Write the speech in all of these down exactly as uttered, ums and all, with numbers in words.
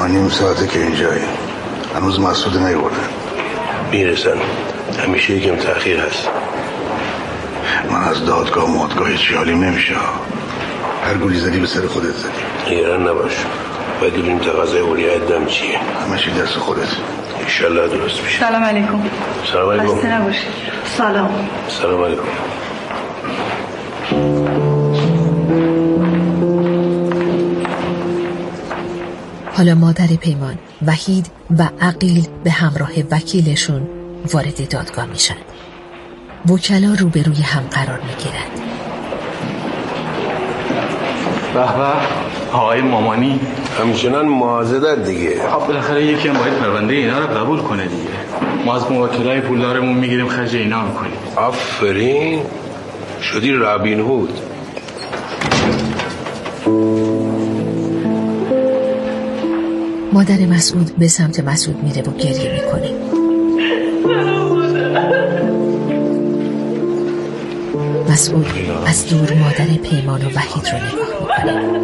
ما نیم ساعته که اینجاییم، هنوز مسعود نیورده. میرسن، همیشه یکم تأخیر هست. من از دادگاه مادگاه چی حالیم نمیشه. هر گولی زدی به سر خودت زدی. نگران نباش، باید ببینیم تقاضای ولی عدم چیه. همه چی دست خودت. انشالله درست میشه. سلام علیکم. سلام علیکم. خسته نباشید. سلام. سلام علیکم. حالا مادر پیمان، وحید و عقیل به همراه وکیلشون وارد دادگاه میشن. وکلا روبروی هم قرار میگیرند. به به آقای مامانی همچنان معاضدت دیگه. خب بالاخره یکی هم باید پرونده اینا رو قبول کنه دیگه. ما از موکلای پولدارمون میگیریم خرج اینا میکنیم. آفرین، شدی رابین هود. مادر مسعود به سمت مسعود میره و گریه میکنه. مسعود از دور مادر پیمان و وحید رو نگاه میکنه.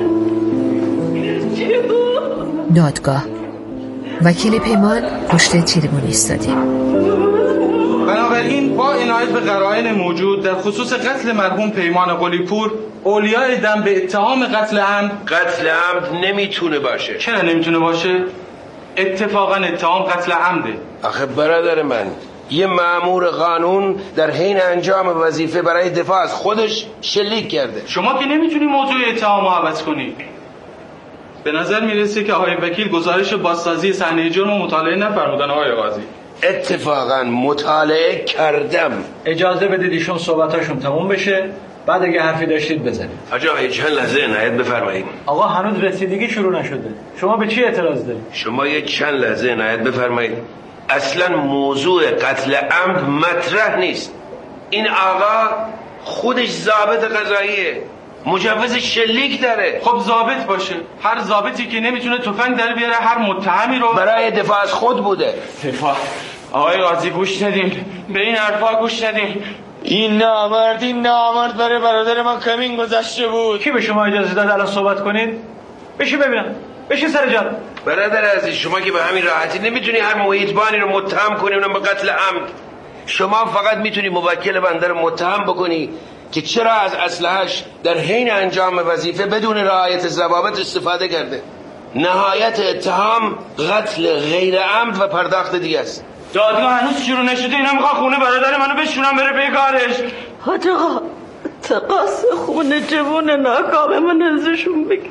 دادگاه. وکیل پیمان پشت تریبون ایستاده. بنابراین با عنایت به قرائن موجود در خصوص قتل مرحوم پیمان قلی‌پور، اولیای دم به اتهام قتل عمد. قتل عمد نمیتونه باشه. چرا نمیتونه باشه؟ اتفاقا اتهام قتل عمده. آخه برادر من، یه مأمور قانون در حین انجام وظیفه برای دفاع از خودش شلیک کرده. شما که نمیتونی موضوع اتهام رو عوض کنی. به نظر میرسه که آقای وکیل گزارش بازسازی صحنه جرم رو مطالعه نفرمودن آقای قاضی. اتفاقا مطالعه کردم. اجازه بدید ایشون صحبتاشون تموم بشه، بعد اگه حرفی داشتید بزنید. آجا چند لحظه عنایت بفرمایید. آقا هنوز رسیدگی شروع نشده. شما به چی اعتراض دارید؟ شما یه چند لحظه عنایت بفرمایید. اصلا موضوع قتل عمد مطرح نیست. این آقا خودش ضابط قضاییه، مجوز شلیک داره. خب ضابط باشه. هر ضابطی که نمیتونه تفنگ در بیاره هر متهمی رو برای دفاع از خود بوده. دفاع. آقای قاضی گوش ندین، به این حرفا گوش ندین. این نامرد این نامرد برای برادر ما کمین گذاشته بود. کی به شما اجازه داد الان صحبت کنید؟ بشی ببینم. بشی سر جات. برادر عزیز، شما که به همین راحتی نمیتونی هر محیطبانی رو متهم کنی اونم به قتل عمد. شما فقط میتونی موکل بنده رو متهم بکنی که چرا از اسلحه‌اش در حین انجام وظیفه بدون رعایت ضوابط استفاده کرده. نهایت اتهام قتل غیر عمد و پرداخت دیگه است. دادگاه هنوز شروع نشده، اینا میخوان خونه برادر منو بشونن بره پی کارش. حاج آقا تقاس خونه جوون ناکام من ازشون بگیر.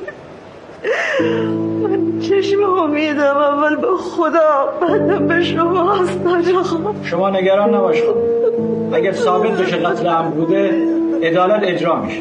من چشم امیدم اول به خدا بعدم به شما هست حاج آقا. شما نگران نباش. اگر ثابت بشه قتل عمد بوده عدالت اجرا میشه.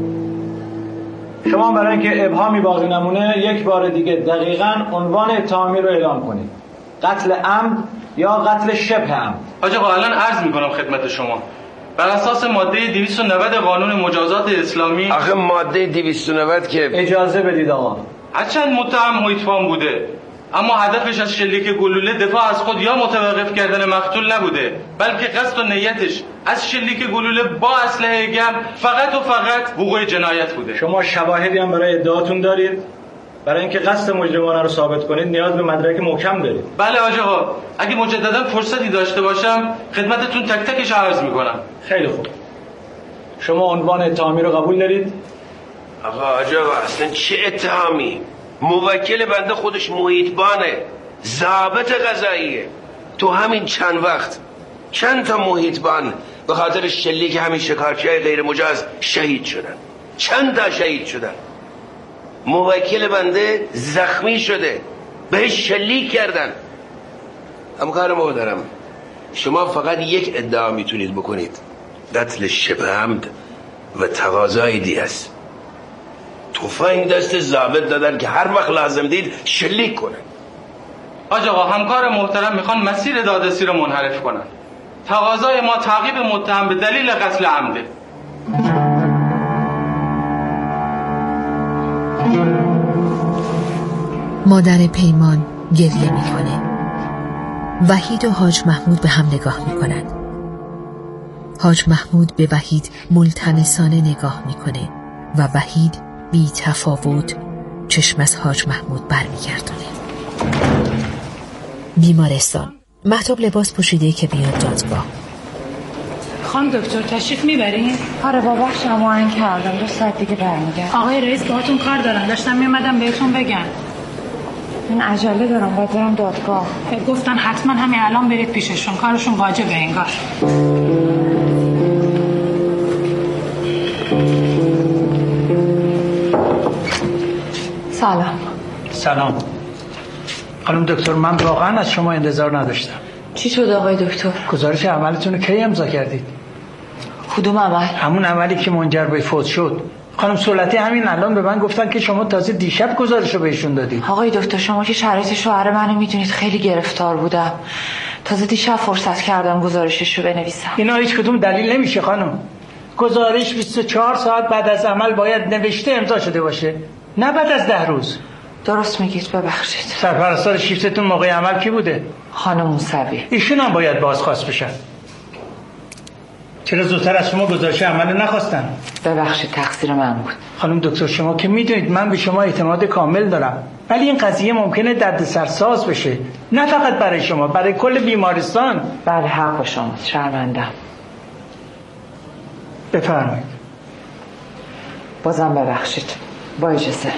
شما برای اینکه ابهامی باقی نمونه یک بار دیگه دقیقاً عنوان اتهامی رو اعلام کنید. قتل عمد یا قتل شبه عمد؟ حاج آقا الان عرض میکنم خدمت شما. بر اساس ماده دویست و نود قانون مجازات اسلامی. آخه ماده دویست و نود که اجازه بدید آقا. هرچند متهم محیطبان بوده، اما هدفش از شلیک گلوله دفاع از خود یا متوقف کردن مقتول نبوده، بلکه قصد و نیتش از شلیک گلوله با اسلحه گرم فقط و فقط وقوع جنایت بوده. شما شواهدی هم برای ادعاتون دارید؟ برای اینکه قصد مجرمانه رو ثابت کنید نیاز به مدرک محکم دارید. بله حاج آقا، اگه مجددا فرصتی داشته باشم خدمتتون تک تکش عرض میکنم. خیلی خوب. شما عنوان اتهامی رو قبول دارید؟ آقا حاج آقا اصلا چه اتهامی؟ موکل بنده خودش محیطبانه، ضابط قضاییه. تو همین چند وقت چند تا محیطبان به خاطر شلیک همین شکارچی‌های غیر مجاز شهید شدن. چند تا شهید شدن. موکل بنده زخمی شده، بهش شلیک کردن. همکار محترم، شما فقط یک ادعا میتونید بکنید، قتل شبه عمد و تقاضای دیگه است. تفنگ دست ضابط دادن که هر وقت لازم دید شلیک کنن. حاج آقا همکار محترم میخوان مسیر دادرسی رو منحرف کنن. تقاضای ما تعقیب متهم به دلیل قتل عمده. مادر پیمان گریه میکنه. وحید و حاج محمود به هم نگاه میکنن. حاج محمود به وحید ملتمسانه نگاه میکنه و وحید بی تفاوت چشم از حاج محمود برمیگردونه. بیمارستان. مهتاب لباس پوشیده که بیاد دادگاه. خانم دکتر تشریف میبرین؟ آره با بخش هماهنگ کردم، دو ساعت دیگه برمیگردم. آقای رئیس باهاتون کار دارن، داشتم میومدم بهتون بگم. من عجله دارم، باید برم دادگاه. گفتن حتما همین الان برید پیششون، کارشون واجبه انگار. سلام. سلام خانم دکتر، من واقعا از شما انتظار نداشتم. چی شد آقای دکتر؟ گزارش عملتون رو کی امضا کردید؟ کدوم عمل؟ همون عملی که منجر به فوت شد. خانم سولتی همین الان به من گفتن که شما تازه دیشب گزارش رو بهشون دادید. آقای دکتر شما که شرایط شوهر منو میدونید، خیلی گرفتار بودم، تازه دیشب فرصت کردم گزارشش رو بنویسم. اینا هیچ کدوم دلیل نمیشه خانم. گزارش بیست و چهار ساعت بعد از عمل باید نوشته امضا شده باشه، نه بعد از ده روز. درست میگید، ببخشید. سرپرستار شیفتتون موقع عمل کی بوده؟ خانم موسوی. ایشون هم باید بازخواست بشن. چرا زودتر از شما گزارش عمل نخواستن؟ ببخشید تقصیر من بود. خانم دکتر شما که میدونید من به شما اعتماد کامل دارم، ولی این قضیه ممکنه دردسرساز بشه، نه فقط برای شما، برای کل بیمارستان. بله حق با شماست، شرمندم. بفرمایید. بازم ببخشید. با اجازه.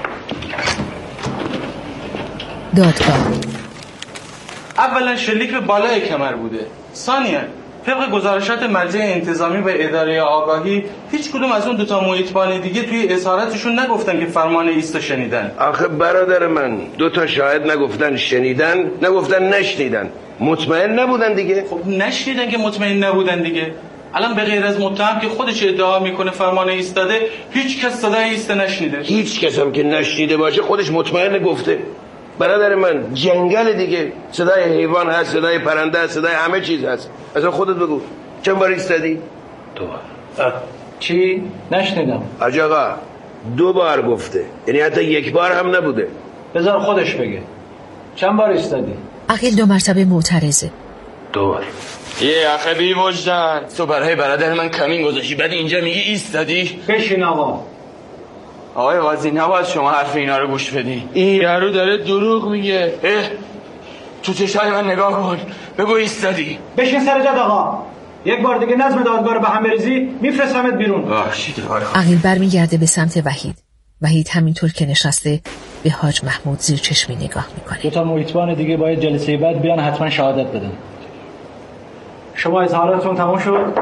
دادگاه. اولا شلیک به بالای کمر بوده. ثانیا طبق گزارشات مرجع انتظامی و اداره آگاهی هیچ کدوم از اون دوتا محیطبان دیگه توی اسارتشون نگفتن که فرمان ایست شنیدن. آخه برادر من دوتا شاهد نگفتن شنیدن، نگفتن نشنیدن، مطمئن نبودن دیگه. خب نشنیدن که مطمئن نبودن دیگه. الان به غیر از متهم که خودش ادعا میکنه فرمان ایستاده، هیچ کس صدای ایست نشنیده. هیچ کس هم که نشنیده باشه خودش مطمئن گفته. برادر من جنگل دیگه، صدای حیوان هست، صدای پرنده هست، صدای همه چیز هست. اصلا خودت بگو چند بار ایستادی؟ دو بار. چی؟ نشنیدم. حاج آقا دو بار گفته، یعنی حتی یک بار هم نبوده. بذار خودش بگه. چند بار ایستادی؟ عقیل دو مرتبه معترضه. دو بار. یه آخه بی وجدان، تو برای برادر من کمین گذاشتی، بعد اینجا میگی ایستادی؟ بشین آقا. آقای قاضی نباید شما حرف اینا رو گوش بدی. این یارو داره دروغ میگه. اه تو چشای من نگاه کن، بگو ایستادی. بشین سر جد آقا. یک بار دیگه نظم دادگاه رو به هم بریزی میفرستمت بیرون. بخشید. عقیل برمیگرده به سمت وحید. وحید همینطور که نشسته به حاج محمود زیر چشمی نگاه میکنه. دو تا محیطبان دیگه باید جلسه بعد بیان حتما شهادت بدن. شما اظهاراتتون تموم شد؟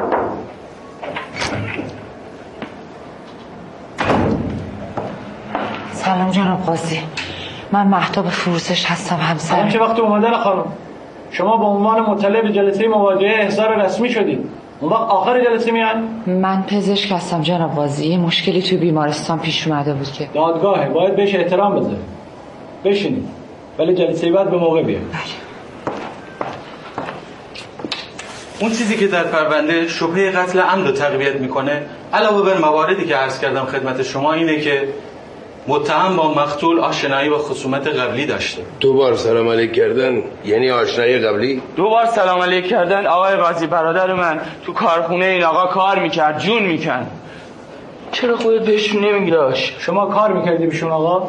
سلام جناب قاضی، من مهتاب فروزش هستم همسر. الان چه وقت اومدن خانم؟ شما به عنوان مطلع به جلسه مواجهه احضار رسمی شدید. اون وقت آخر جلسه میان؟ من پزشک هستم جناب قاضی، یه مشکلی توی بیمارستان پیش اومده بود که دادگاهه، باید بهش احترام بذارید. بشینید ولی جلسه بعد به موقع بیاید. اون چیزی که در پرونده شبهه قتل عمد رو تقویت میکنه، علاوه بر مواردی که عرض کردم خدمت شما، اینه که متهم با مقتول آشنایی و خصومت قبلی داشته. دو بار سلام علیک کردن یعنی آشنایی قبلی؟ دو بار سلام علیک کردن. آقای قاضی برادر من تو کارخونه این آقا کار میکرد، جون میکن. چرا خودت بهشون نمیگیراش؟ شما کار میکردی بهشون آقا؟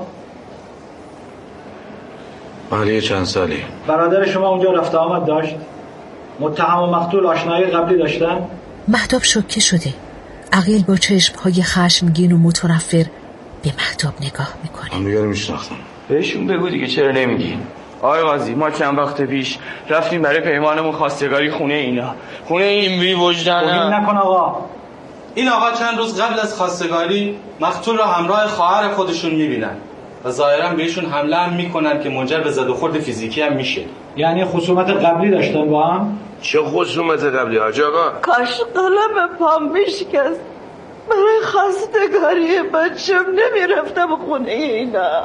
بله چند سالی. برادر شما اونجا رفت آمد داشت؟ متهم و مقتول آشنایی قبلی داشتن؟ مهتاب شوکه شده. عقیل با چشم‌های خشمگین و متنفر به مهتاب نگاه میکنه. هم دیگر میشناختم. بهشون بگو دیگه، چرا نمیگی؟ آقای قاضی ما چند وقت پیش رفتیم برای پیمانمون خواستگاری خونه اینا. خونه این بی وجدانه. توهین نکن آقا. این آقا چند روز قبل از خواستگاری مقتول رو همراه خواهر خودشون میبینن و ظاهرا بهشون حمله هم میکنن که منجر به زد و خورد فیزیکی هم میشه. یعنی خصومت قبلی داشتن با هم؟ چه خصومت قبلی حاج آقا؟ کاش قلم پام میشکست، برای خواستگاری بچم نمیرفتم خونه اینا.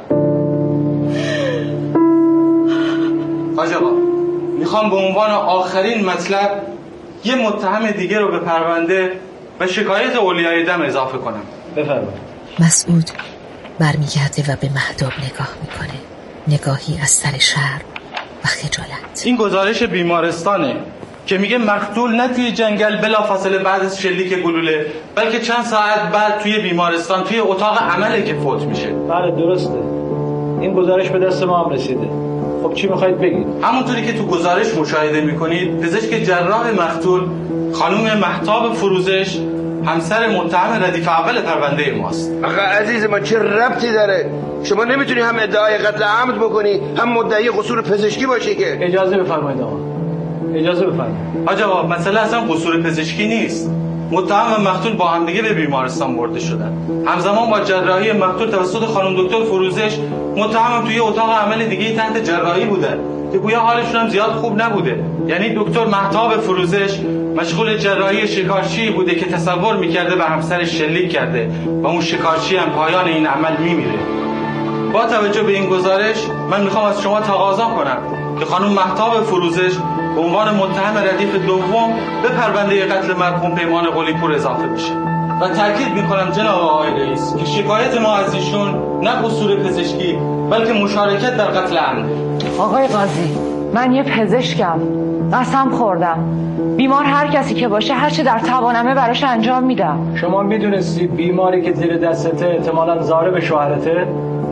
حاج آقا میخوام به عنوان آخرین مطلب یه متهم دیگه رو به پرونده و شکایت اولیای دم اضافه کنم. بفرمایید. مسعود برمیگرده و به مهتاب نگاه میکنه، نگاهی از سر شرم و خجالت. این گزارش بیمارستانه که میگه مقتول نه توی جنگل بلافاصله بعد از شلیک گلوله، بلکه چند ساعت بعد توی بیمارستان توی اتاق عمله که فوت میشه. بله درسته، این گزارش به دست ما هم رسیده. خب چی میخواید بگید؟ همونطوری که تو گزارش مشاهده میکنید پزشک جراح مقتول خانم مهتاب فروزش همسر متهم ردیف اول پرونده ماست. آخه عزیز من چه ربطی داره؟ شما نمیتونی هم ادعای قتل عمد بکنی هم مدعی قصور پزشکی باشی که. اجازه بفرمایید آقا، اجازه بفرمایید. حاج آقا مسئله اصلا قصور پزشکی نیست. متهم و مقتول با همدیگه به بیمارستان برده شدن. همزمان با جراحی مقتول توسط خانم دکتر فروزش متهم توی اتاق عمل دیگه تحت جراحی بودن که گویا حالشون هم زیاد خوب نبوده. یعنی دکتر مهتاب فروزش مشغول جراحی شکارچی بوده که تصور میکرده به همسرش شلیک کرده و اون شکارچی هم پایان این عمل میمیره. با توجه به این گزارش من میخوام از شما تقاضا کنم که خانم مهتاب فروزش به عنوان متهم ردیف دوم به پرونده قتل مرحوم پیمان قلی پور اضافه بشه و تاکید میکنم جناب آقای رئیس که شکایت ما از ایشون نه قصور پزشکی بلکه مشارکت در قتل عمد. آقای قاضی من یه پزشکم، قسم خوردم بیمار هر کسی که باشه هر چه در توانمه براش انجام میدم. شما میدونستی بیماری که زیر دستته احتمالاً ضارب شوهرته؟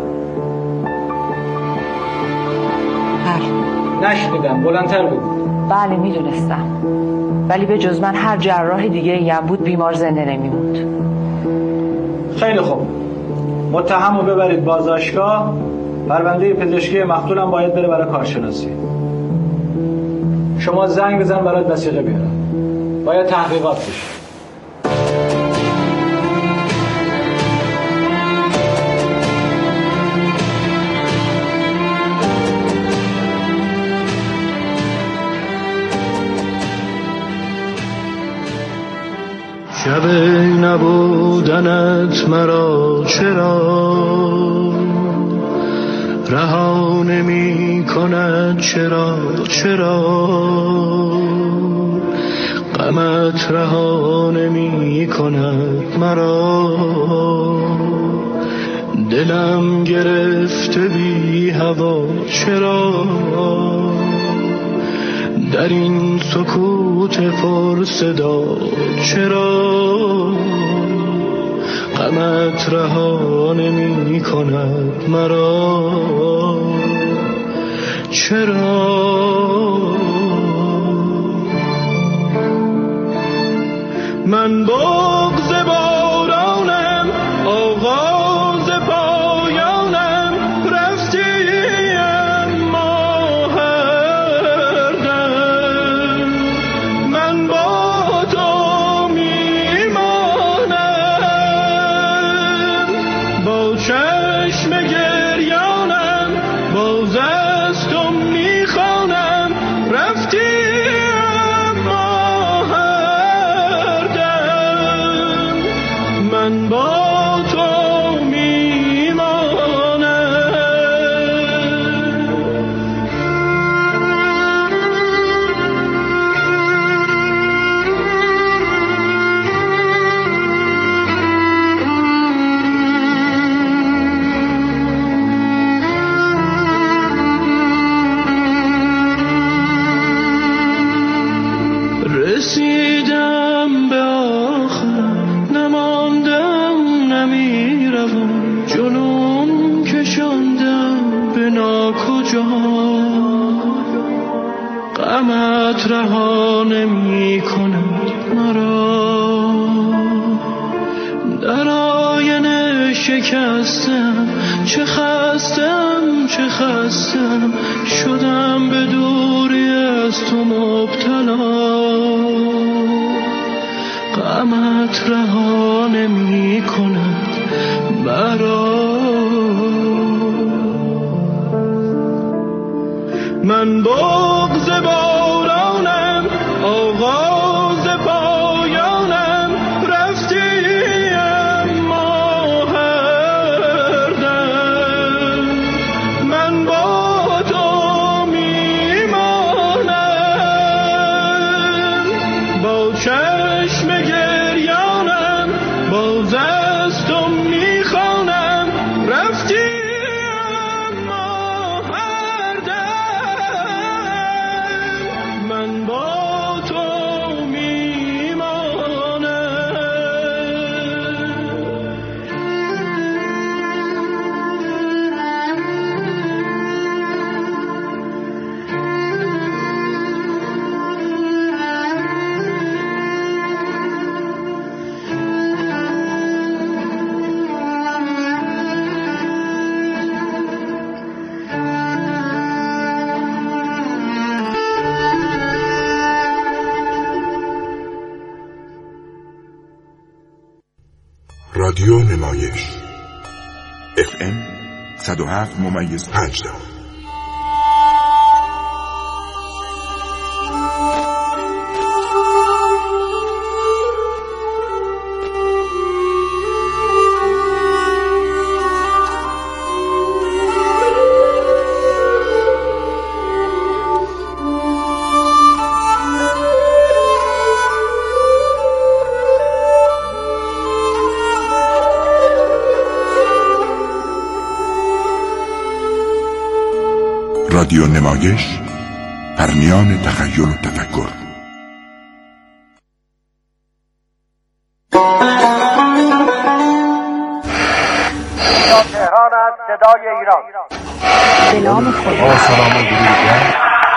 بله. نشنیدم، بلندتر بگو. بله میدونستم، ولی به جز من هر جراح دیگه ای هم بود بیمار زنده نمیموند. خیلی خوب، متهم رو ببرید بازداشتگاه. پرونده پزشکی مقتولم باید بره برای کارشناسی. شما زنگ بزن برات وثیقه بیارم. باید تحقیقات بشه. شب نبودنت مرا چرا رها نمی کند، چرا چرا غمت رها نمی کند مرا، دلم گرفته بی هوا چرا در این سکوت پر صدا چرا غمت رها نمی کند مرا، چرا من بغض بارانم آغاز پایانم رفتی اما هر دم من با تو میمانم، با چشم گریانم باز از تو میخوانم رفتی من با تو میمانم. رسیدم به آخر نماندم نمیروم، جنون کشاندم به ناکجا، غمت رها نمی کند مرا، در آینه شکستم چه خستم چه خستم شدم به دوری از تو مبتلا، غمت رها نمی کند مرا، من بغض بارانم آغاز پایانم رفتی اما هر دم من با تو میمانم، با چشم گریانم باز از تو میخوانم رفتی اما هر دم رادیو نمایش اف ام صد و هفت ممیز پنج دهم. رادیو نمایش پرمیان تخیل و تفکر. تهران است، صدای ایران. به نام خدا. سلام علیکم.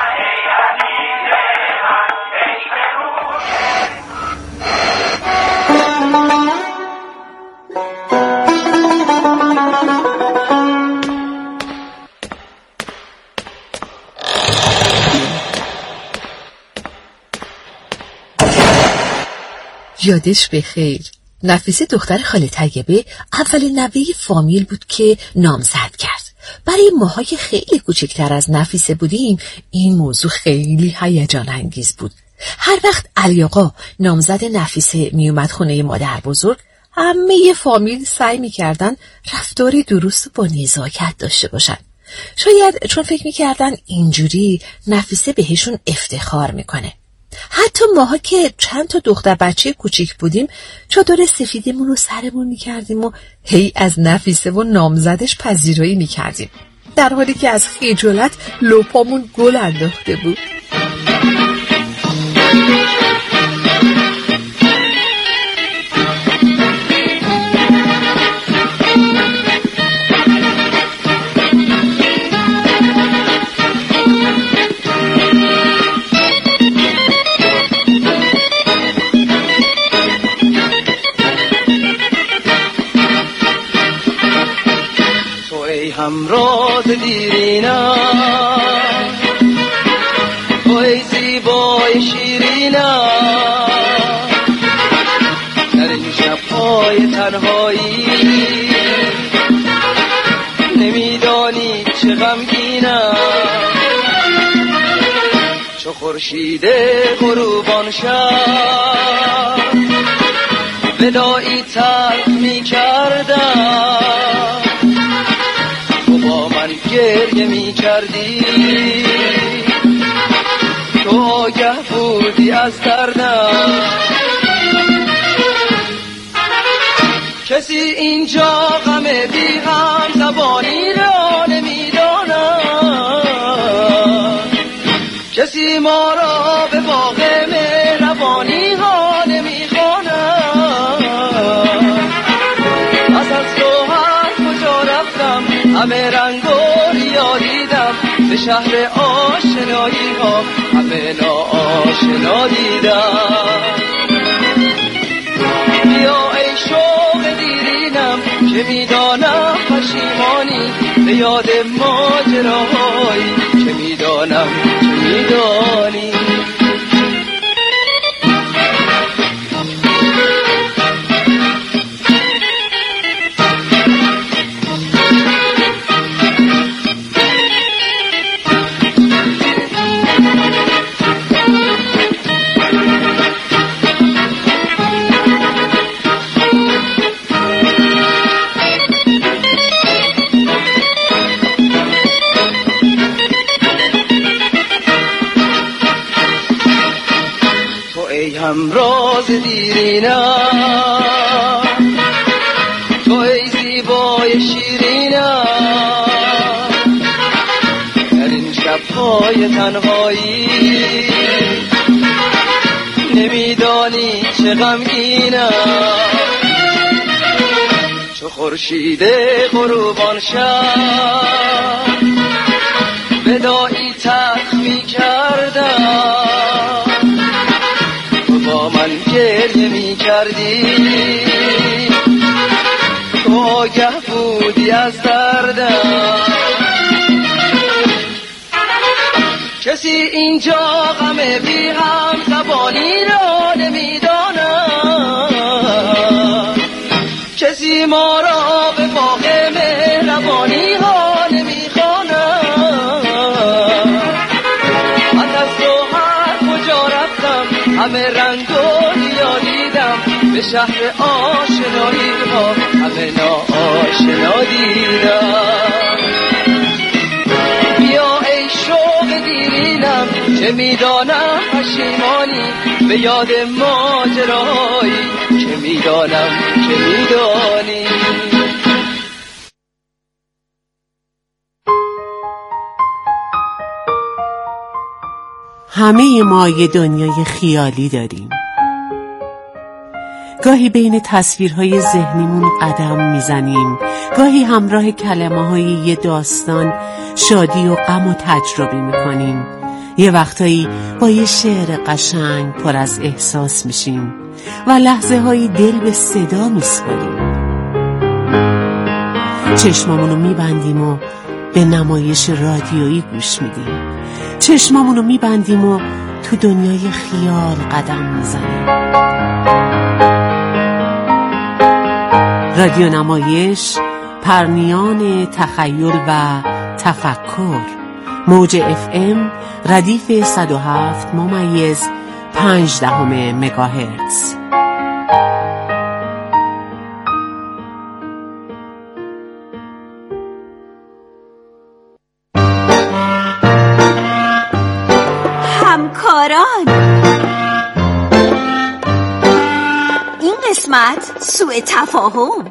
یادش بخیر، نفیسه دختر خاله طیبه اولین نوه فامیل بود که نامزد کرد. برای ماهای خیلی کوچکتر از نفیسه بودیم این موضوع خیلی هیجان انگیز بود. هر وقت علی آقا نامزد نفیسه می اومد خونه مادر بزرگ، همه فامیل سعی می کردن رفتار درست و با نزاکت داشته باشن. شاید چون فکر می کردن اینجوری نفیسه بهشون افتخار میکنه. حتی ماها که چند تا دختر بچه کوچیک بودیم چادر سفیدمون رو سرمون میکردیم و هی از نفیسه و نامزدش پذیرایی میکردیم، در حالی که از خجالت لپامون گل انداخته بود. همراز دیرینم، توی زیبای شیرینم، در این شب‌های تنهایی نمیدانی چه غمگینم. چو خورشید غروبان شب وداعی تلخ می‌کردم، با من گریه می کردی، تو آگه بودی از دردم. کسی اینجا غم بی هم زبانی را نمی داند، کسی ما را به باغ مهربانی ها نمی خواند. از از تو هر کجا رفتم همه رنگ و ریا دیدم، به شهر آشنایی ها همه ناآشنا دیدم. بیا ای شوق دیرینم که میدانم پشیمانی، به یاد ماجراهایی که میدانم که میدانی. همراز دیرینم، تو ای زیبای شیرینم، در این شب‌های تنهایی نمیدانی چه غمگینم. چو خورشید غروبان شب وداعی تلخ می‌کردم، با من گریه می کردی، تو آگه بودی از دردم. کسی اینجا غم بی هم زبانی را نمی داند، کسی ما را به باغ مهربانی ها نمیخواند. من از تو هر کجا رفتم همه رنگ و ریا دیدم، به شهر آشنایی ها همه ناآشنا دیدم. بیا ای شوق دیرینم که میدانم پشیمانی، به یاد ماجرایی که میدانم که میدانی. همه ما یه دنیای خیالی داریم. گاهی بین تصویرهای ذهنیمون قدم میزنیم، گاهی همراه کلمه های یه داستان شادی و غم و تجربه میکنیم. یه وقتایی با یه شعر قشنگ پر از احساس میشیم و لحظه هایی دل به صدا میسپاریم. چشمامونو میبندیم و به نمایش رادیویی گوش میدیم. چشمامونو میبندیم و تو دنیای خیال قدم میزنیم. رادیو نمایش، پرنیان تخیل و تفکر. موج اف ام ردیف صد و هفت ممیز پنج دهم مگاهرتز. همکاران، این قسمت سوء تفاهم.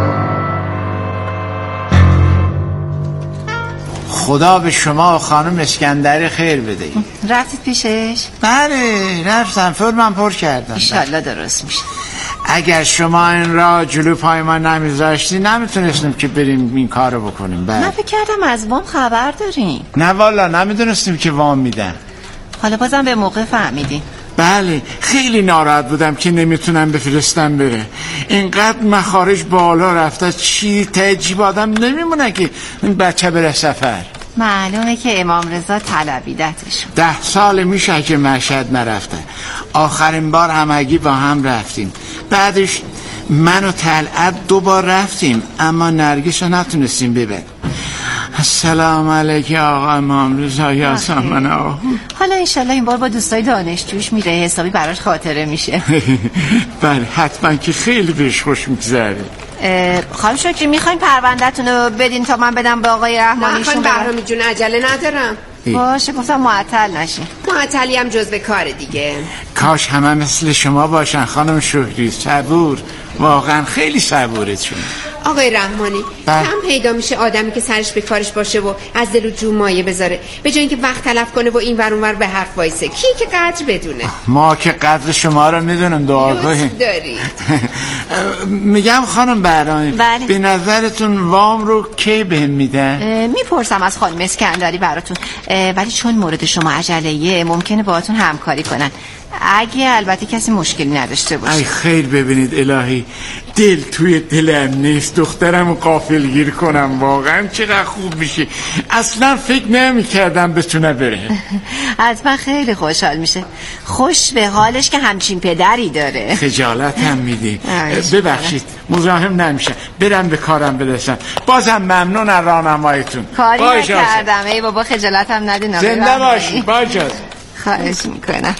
خدا به شما خانم اسکندری خیر بده. رفتید پیشش؟ بله رفتم، فرمم پر کردم. ایشالله درست میشه. اگر شما این را جلو پای ما نمیذاشتی نمیتونستیم که بریم این کارو بکنیم. بله. من فکر کردم از وام خبر دارین. نه والا نمیدونستیم که وام میدن. حالا بازم به موقع فهمیدین. بله خیلی ناراحت بودم که نمیتونم بفرستم بره. اینقدر مخارج بالا رفته چی تجیب آدم نمیمونه که این بچه بره سفر. معلومه که امام رضا طلبیدتش. ده سال میشه که مشهد نرفته. آخرین بار همگی با هم رفتیم. بعدش من و طلعت دو بار رفتیم اما نرگس رو نتونستیم ببریم. السلام علیکم آقا امام رضا یاسمن آقا. حالا انشالله این بار با دوستای دانشجوش میره، حسابی براش خاطره میشه. بله حتما که خیلی بهش خوش میگذره. خانم شکری میخواین پرونده‌تون رو بدین تا من بدم به آقای رحمانی؟ نه خانم بهرامی جون عجله ندارم. باشه گفتم معطل نشین. معطلی هم جزء کار دیگه. کاش همه مثل شما باشن خانم شکری، صبور، واقعا خیلی صبورتون. آقای رحمانی کم پیدا میشه آدمی که سرش به کارش باشه و از دل و جو مایه بذاره، به جای اینکه وقت تلف کنه و این ور اون ور به حرف وایسه. کی که قدر بدونه؟ ما که قدر شما رو میدونم دعا کنیم. دارید. میگم خانم بهرامی بله. به نظرتون وام رو کی بهم میدن؟ میپرسم از خانم اسکندری براتون، ولی چون مورد شما عجله‌ایه ممکنه باهاتون همکاری کنن، اگه البته کسی مشکلی نداشته باشه. ای خیر ببینید الهی دل توی دلم نیست دخترم غافلگیر کنم، واقعا چقدر خوب میشه. اصلا فکر نمی کردم بتونه بره. حتما خیلی خوشحال میشه، خوش به حالش که همچین پدری داره. خجالت هم میدی. ببخشید مزاحم نمیشه، برم به کارم برسم. بازم ممنون از راهنماییتون. کاری نکردم. ای بابا خجالت هم ندین. زنده باشی. با اجازه. خواهش میکنم.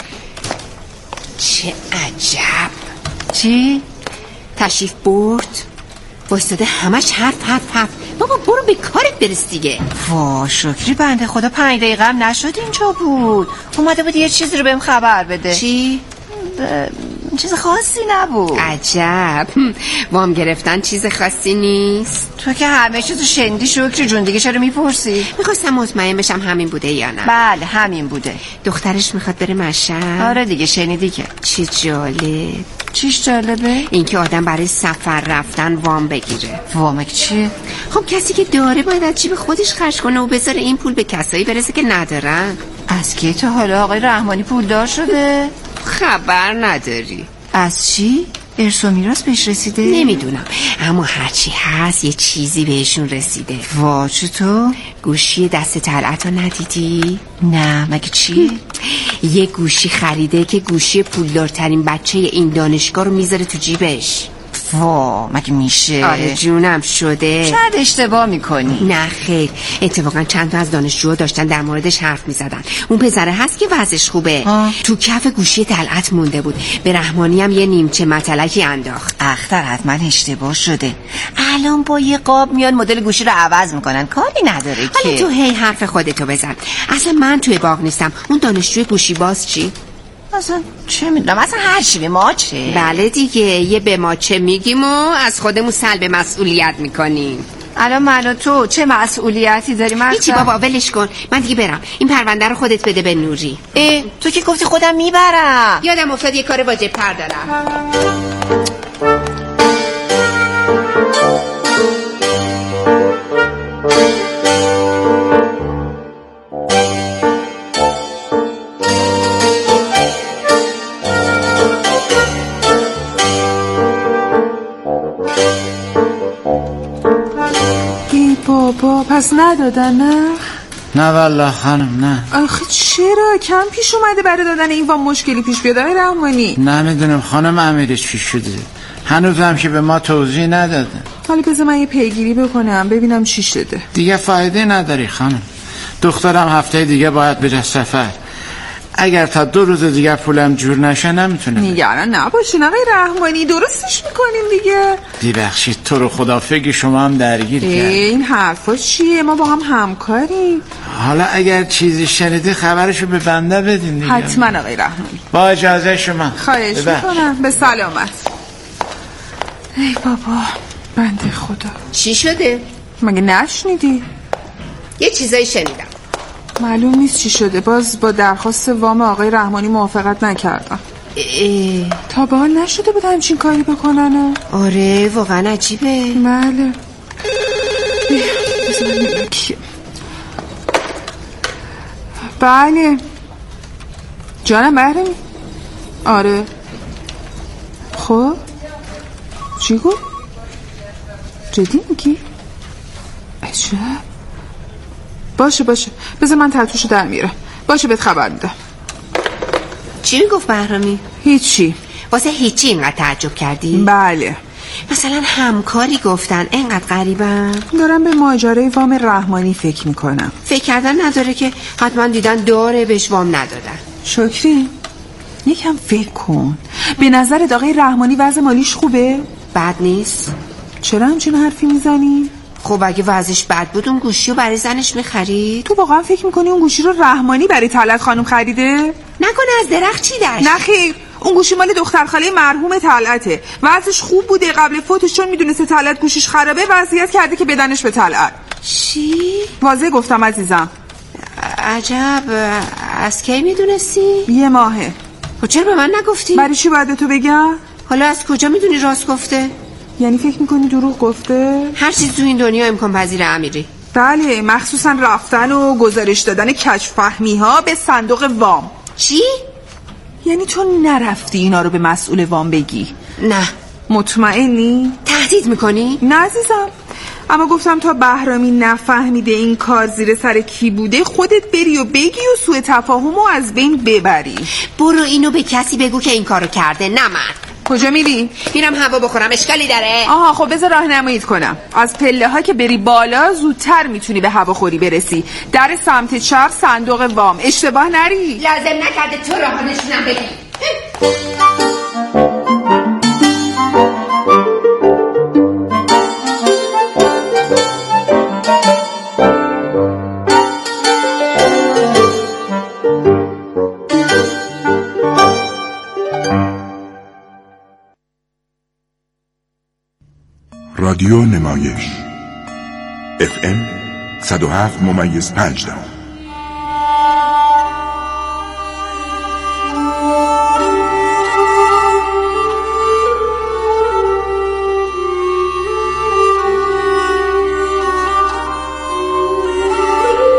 چه عجب. چی؟ تشریف برد وایستاده همش حرف حرف حرف. بابا برو به کارت برس دیگه. وا شکری بنده خدا پنج دقیقه هم نشد اینجا بود، اومده بود یه چیزی رو بهم خبر بده. چی؟ ب... چیز خاصی نبود. عجب. وام گرفتن چیز خاصی نیست؟ تو که همه چیزو شنیدی شکری جون، دیگه چرا میپرسی؟ میخواستم مطمئن بشم همین بوده یا نه. بله همین بوده. دخترش میخواد بره مشهد؟ آره دیگه شنیدی که. چه جالب. چیش جالبه؟ اینکه آدم برای سفر رفتن وام بگیره. وام چیه؟ خب کسی که داره باید از جیب خودش خرج کنه و بذاره این پول به کسایی برسه که ندارن. از کی تا حالا آقای رحمانی پولدار شده؟ خبر نداری. از چی؟ ارث و میراث بهش رسیده؟ نمیدونم، اما هرچی هست یه چیزی بهشون رسیده. وا چطور؟ گوشی دست طلعت رو ندیدی؟ نه مگه چی؟ یه گوشی خریده که گوشی پولدارترین بچه این دانشگاه رو میذاره تو جیبش. وا مگه میشه؟ آره جونم شده. شاید اشتباه میکنی. نه خیر، اتفاقا چند تا از دانشجوها داشتن در موردش حرف میزدن. اون پسره هست که وضعش خوبه. آه. تو کف گوشی طلعت مونده بود. به رحمانی هم یه نیمچه مطلقی انداخت. اختر حتما اشتباه شده. الان با یه قاب میان مدل گوشی رو عوض میکنن، کاری نداره که. حالا تو هی حرف خودتو بزن. اصلا من توی باغ نیستم. اون دانشجوی گوشی باز چی؟ اصلا چه میدونم، اصلا هر چی به ما چه. بله دیگه، یه به ما چه میگیم و از خودمون سلب مسئولیت میکنیم. الان من و تو چه مسئولیتی داریم؟ هیچی بابا ولش کن، من دیگه برم. این پرونده رو خودت بده به نوری. اه تو که گفتی خودم میبرم. یادم افتاد یه کار واجب تر دارم. بابا پس ندادن نه؟ نه والله خانم نه. آخه چرا؟ کم پیش اومده برای دادن این وام مشکلی پیش بیاد آقای رحمانی؟ نمیدونم خانم امیری چی شده، هنوز هم که به ما توضیح ندادن. حالا بذار من یه پیگیری بکنم ببینم چی شده. دیگه فایده نداری خانم، دخترم هفته دیگه باید بره سفر. اگر تا دو روز دیگه پولم جور نشه نمیتونه. نگران نباشین آقای رحمانی، درستش میکنیم دیگه. ببخشید تو رو خدا، فکر شما هم درگیر کرد. این حرفا چیه؟ ما با هم همکاریم. حالا اگر چیزی شنیدی خبرشو به بنده بدین دیگه. حتما آقای رحمانی. با اجازه شما. خواهش میکنم. به سلامت. ای بابا بنده خدا. چی شده؟ مگه نشنیدی؟ یه چیزایی شنیدم. معلوم نیست چی شده. باز با درخواست وام آقای رحمانی موافقت نکردم. اه. تا به حال نشده بود همچین کاری بکنن. آره واقعا عجیبه. بله. بله جانم بهرمی. آره خب چی گفت؟ جدی میگی؟ عجب. باشه باشه بذار من تلتوشو در میارم. باشه بهت خبر میدم. چی میگفت بهرامی؟ هیچی. واسه هیچی اینقدر تعجب کردی؟ بله. مثلا همکاری گفتن اینقدر غریبن؟ دارم به ماجرای وام رحمانی فکر میکنم. فکر کردن نداره که حتما دیدن داره بهش وام ندادن. شکری یکم فکر کن. به نظر آقای رحمانی وضع مالیش خوبه؟ بد نیست. چرا همچین حرفی میزنی؟ خب اگه وضعش بد بود اون گوشی رو برای زنش میخرید؟ تو واقعا فکر میکنی اون گوشی رو رحمانی برای طلعت خانم خریده؟ نکنه از درخت چی داشت؟ نه خیر، اون گوشی مال دختر خاله مرحوم طلعته. وضعش خوب بوده قبل فوتش، چون میدونسته طلعت گوشیش خرابه وصیت کرده که بدنش به طلعت. چی؟ واضح گفتم عزیزم. عجب. از کی میدونستی؟ یه ماهه. خب چرا به من نگفتی؟ برای چی باید تو بگم؟ حالا از کجا میدونی راست گفته؟ یعنی فکر میکنی دروغ گفته؟ هر چیز تو این دنیا امکان پذیر امیری. بله، مخصوصا رفتن و گزارش دادن کشف فهمی ها به صندوق وام. چی؟ یعنی تو نرفتی اینا رو به مسئول وام بگی؟ نه. مطمئنی؟ تهدید میکنی؟ نه عزیزم، اما گفتم تا بهرامی نفهمیده این کار زیر سر کی بوده خودت بری و بگی و سوء تفاهم رو از بین ببری. برو اینو به کسی بگو که این کارو کرده، نه من. کجا میری؟ میرم هوا بخورم، اشکالی داره؟ آها خب بذار راهنماییت کنم. از پله ها که بری بالا زودتر میتونی به هواخوری برسی. در سمت چپ صندوق وام، اشتباه نری. لازم نکرده تو راه نشونم بدی. رادیو نمایش اف ام صد و هفت ممیز پنج